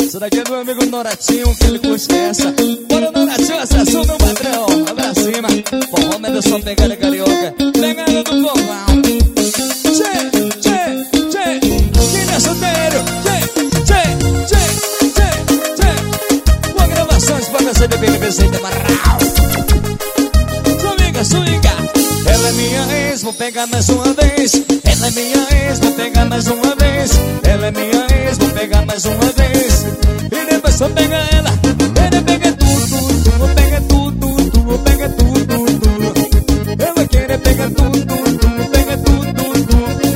Isso daqui é do meu amigo Noratinho, que ele curte essa. Bora, Noratinho, acessou meu padrão. Vai pra cima. Bom, homem é só pegada carioca. Pegada do povão. Quem é solteiro? Boa gravações para você de BNBC de Marral. Swinga. Ela é minha ex, vou pegar mais uma vez. Ela é minha ex, vou pegar mais uma vez. Ela é minha ex, vou pegar mais uma vez. E depois só pega ela. Ele pega tudo, vou pegar tudo, vou pegar tudo. Ela quer pegar tudo, pega tudo.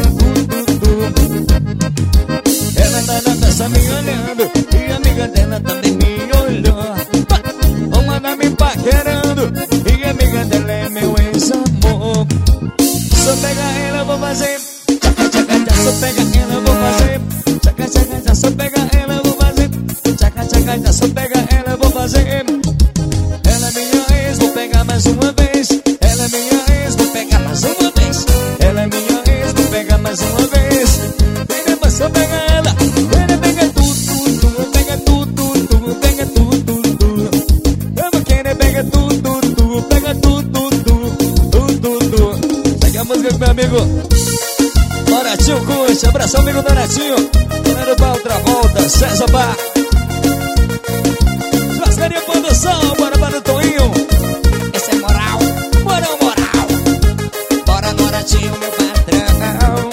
Ela tá na festa me olhando e a amiga dela também me olhou. Uma tá me paquerando e a amiga dela é meu ex-amor. Só pega ela, eu vou fazer. Tchaca, tchaca, tchaca, só pega ela, eu vou fazer. Tchaca, tchaca, tchaca, só pega ela, eu vou fazer. Tchaca, tchaca, tchaca, só pega ela, eu vou fazer. Ela é minha ex, vou pegar mais uma vez. Ela é minha ex, vou pegar mais uma vez. Ela é minha ex, vou pegar mais uma vez. E depois só pega ela. Ele pega tudo, pega tudo, pega tudo. Eu vou querer pegar tudo, pega tudo. Essa aqui é a música do meu amigo Noratinho curte. Abração, amigo Noratinho. Galera pra outra volta, César Bar. Churrascaria Produção, bora para o Toinho. Esse é moral, moral. Bora, Noratinho, meu patrão.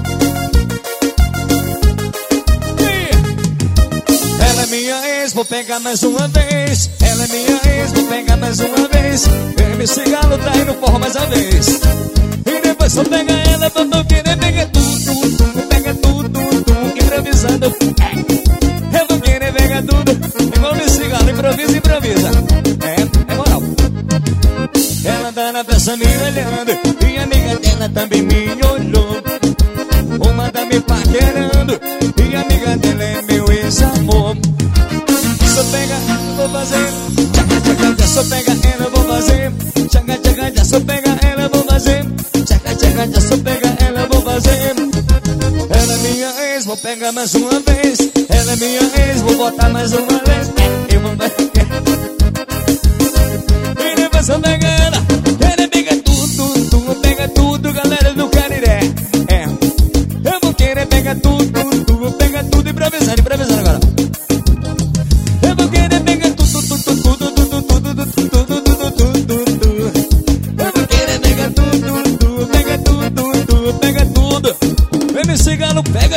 Ela é minha ex, vou pegar mais uma vez. Ela é minha ex, vou pegar mais uma vez. MC Galo tá indo por mais uma vez. E depois só pega ela, vou querer pegar tudo, pega tudo, improvisando. Eu vou querer pegar tudo, igual MC Galo, improvisa. É moral. Ela tá na festa me olhando e a amiga dela também me olhou. Uma tá me paquerando e a amiga dela é meu ex-amor. Só pega, eu vou fazer. Tchaca, tchaca, só pega ela, eu vou fazer. Tchaca, tchaca, só pega ela, eu vou fazer. Tchaca, tchaca, só pega ela, eu vou fazer. Ela é minha ex, vou pegar mais uma vez. Ela é minha ex, vou botar mais uma vez. Eu vou pegar. E depois só pega ela. Ele pega tudo, galera do Cariré. Eu vou querer pegar tudo, improvisando agora.